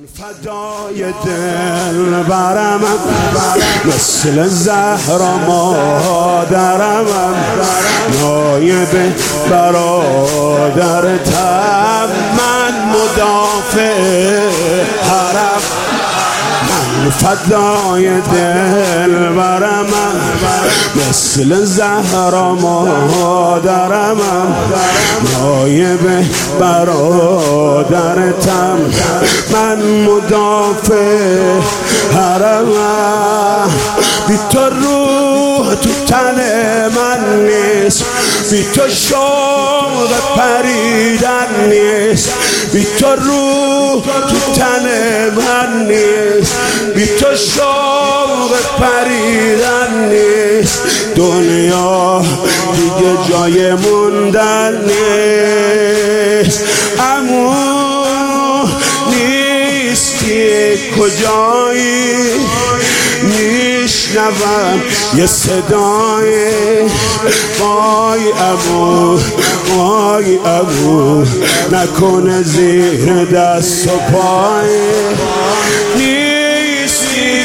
فدای دل برمم مثل زهرا مادرمم نایب برادرتم من مدافع حرم من فدای دل برمم مثل زهرا مادرمم نایب برادرتم من مدافع حرمم بی تو روح تو تن من نیست بی تو شوق پریدن نیست بی تو روح تو تن من نیست بی تو شوق پریدن نیست دنیا دیگه جای موندن نیست اما نیستی کجایی میشنوم یه صدای وای امو وای امو نکنه زیر دست و پای نیستی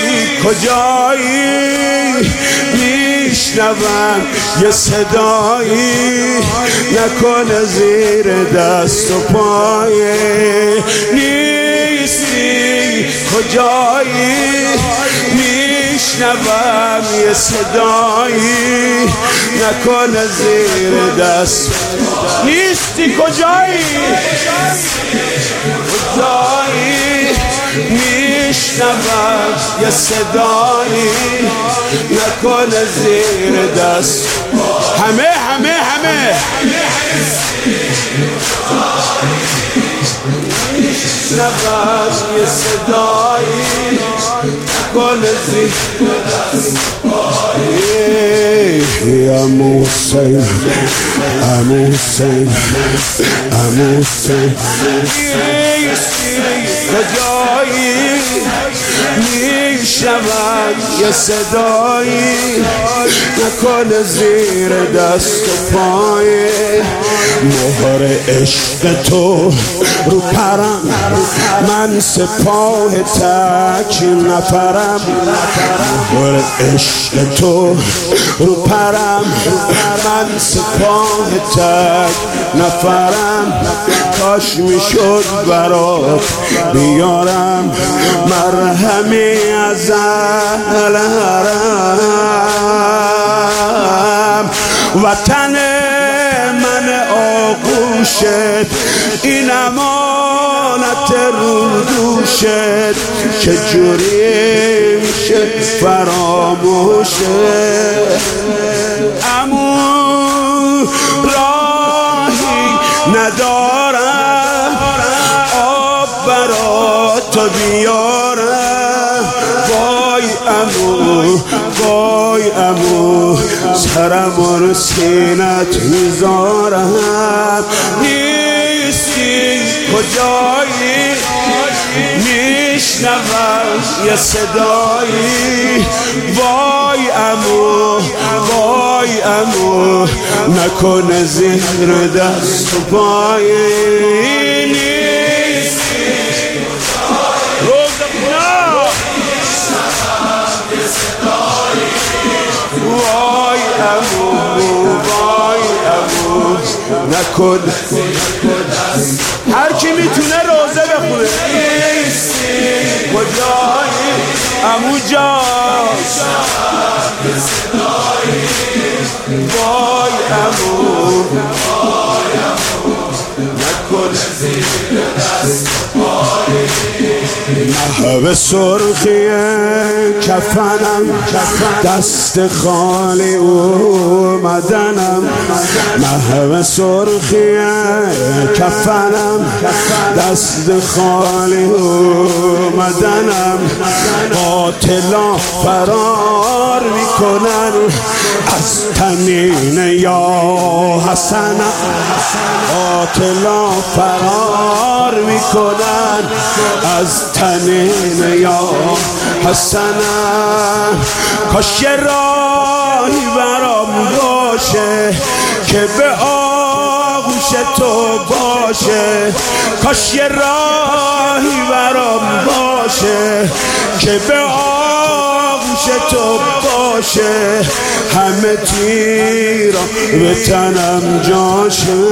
کجایی میشنوم یه صدایی نکنه زیر دست و پای نیستی کجایی میشنوم یه صدایی نکنه زیر دست نیستی کجایی کجایی میشنوم یه صدایی نکنه زیر دست همه میشنوم یه صدایی نکنه زیر دست عمو حسین عمو حسین عمو حسین کجایی میشنوم یه صدایی نکنه زیر دست و پای مهر عشق تو رو پرم من سپاه تک نفرم مهر عشق تو رو پرم من سپاه تک نفرم کاش میشد برات بیارم مرهمی از اهل حرم وطن من آغوشت این امانت رو دوشت چجوری میشه فراموشت امو راهی ندارم آب برات تو بیارم وای امو وای امو سرم رو سینت میذارم نیستی کجایی میشنوم یه صدایی وای امو وای امو نکنه زیر دست و پای نیستی وای امو وای امو نکن هر کی میتونه روزه بخونه کجایی امو جان وای امو نکن محو سرخی کفنم دست خالی اومدنم محو سرخی کفنم دست خالی اومدنم قاتلا فرار میکنن از تنین یا حسنم قاتلا فرار میکنن از تنین یا حسنم کاش راهی برام باشه که به آغوش تو باشه کاش راهی برام باشه که به آغوش تو باشه، همه تیرا به تنم جاشه،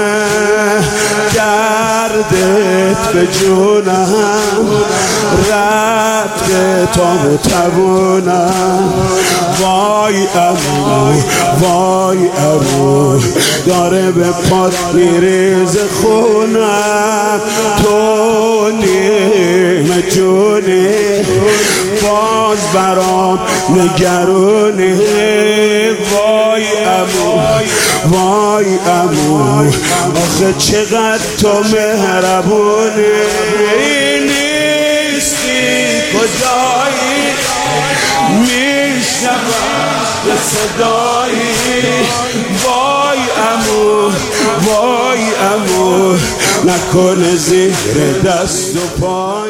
دردت به جونم رد تا بتوانم. وای امو وای امو داره به پات میریز خونم، تو نیم جونی باز برام نگرونی. وای امو وای امو آخه چقدر تو مهربونی، نیستی کجایی میشنوم به صدایی. وای امو وای امو نکنه زیر دست و پای.